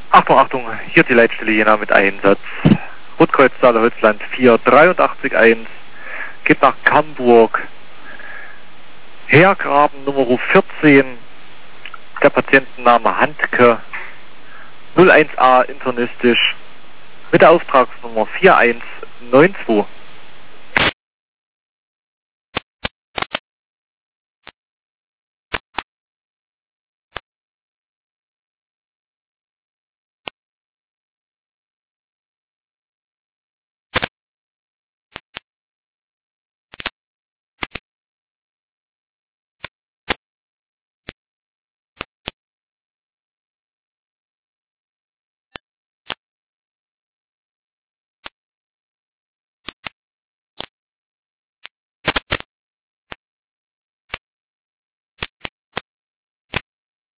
Achtung, Achtung, hier die Leitstelle Jena mit Einsatz. Rotkreuz Saale-Holzland 4881 geht nach Camburg. Hergraben Nummer 14, der Patientenname Handke, 01a internistisch, mit der Auftragsnummer 4192.